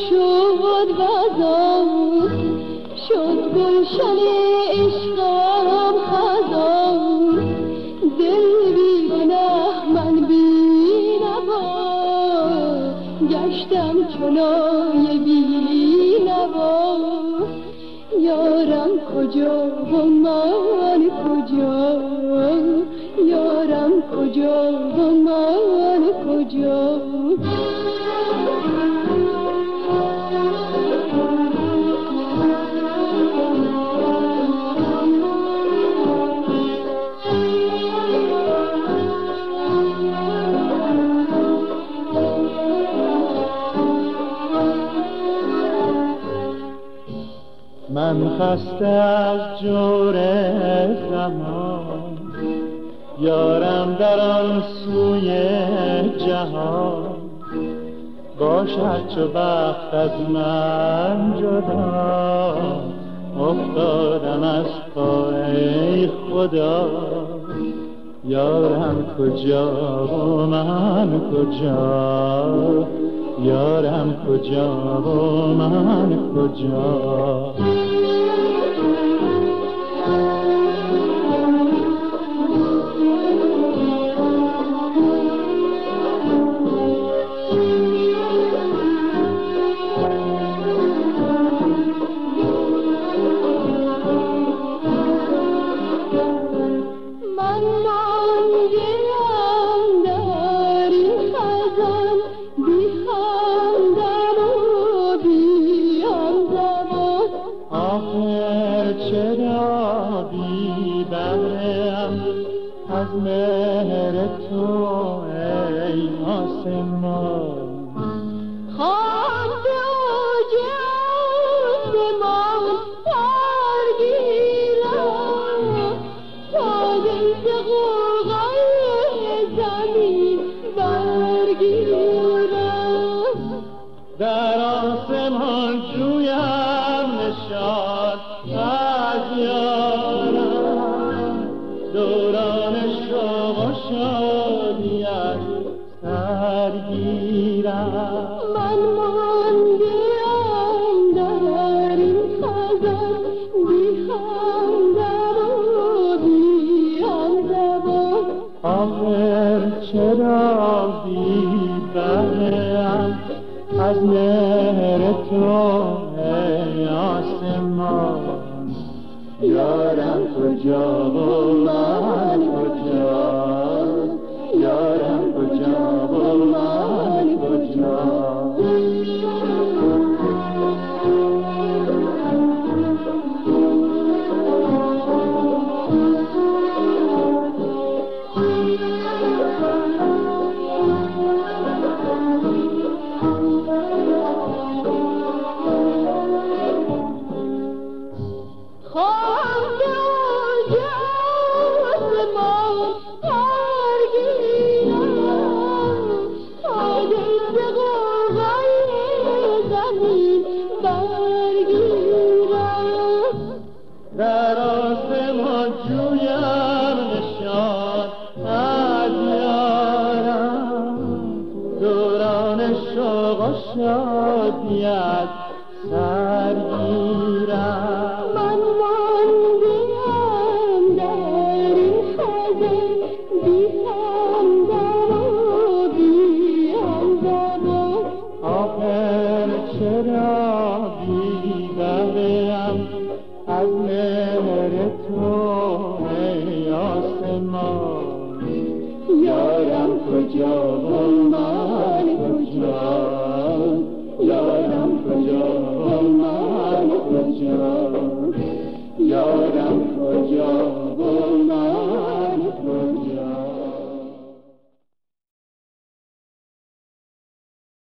شد غذا شد گلشن عشقم خزان دل بی گناه من بی نوا گشتم چنای بی نوا یارم کجا و من کجا یارم کجا و من کجا من خسته از جور زمان یارم در آن سوی جهان باشد چو بخت از من جدا افتادم از پای خدا یارم کجا و من کجا یارم کجا و من کجا از مهر تو ای آسمان خانده آسمان برگیرم تا دل ز غوغای زمین برگیرم در آسمان جویم نشان از یارم دوران شوق و شادیت سرگیرم من ماندم در این خزان بی همدم و بی همزبان آخر چرا بی بهره‌ام از مهر تو ای آسمان یارم کجا و من کجا یارم کجا و من کجا در آسمان جویم نشان از یارم دوران شوق و شادیت سرگیرم